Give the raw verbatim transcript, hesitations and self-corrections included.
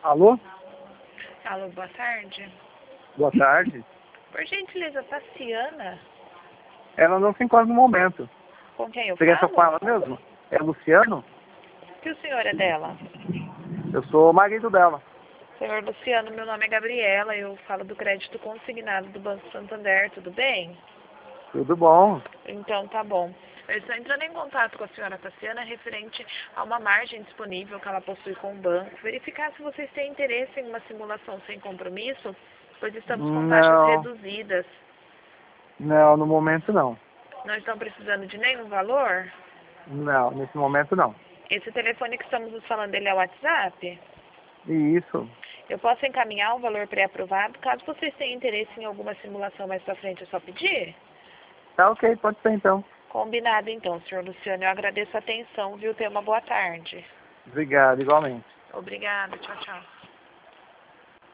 Alô? Alô, boa tarde. Boa tarde. Por gentileza, Tassiana? Ela não se encontra no momento. Com quem eu Você quer falo? com ela mesmo? É Luciano? Que o senhor é dela? Eu sou o marido dela. Senhor Luciano, meu nome é Gabriela, eu falo do crédito consignado do Banco Santander, tudo bem? Tudo bom? Então tá bom. Eu estou entrando em contato com a senhora Tassiana referente a uma margem disponível que ela possui com o banco. Verificar se vocês têm interesse em uma simulação sem compromisso, pois estamos com taxas Não, reduzidas. não, no momento não. Não estão precisando de nenhum valor? Não, nesse momento não. Esse telefone que estamos nos falando, ele é o WhatsApp? E isso. Eu posso encaminhar o valor pré-aprovado. Caso vocês tenham interesse em alguma simulação mais pra frente, é só pedir? Tá ok, pode ser então. Combinado então, senhor Luciano. Eu agradeço a atenção, viu? Tenha uma boa tarde. Obrigado, igualmente. Obrigada. Tchau, tchau.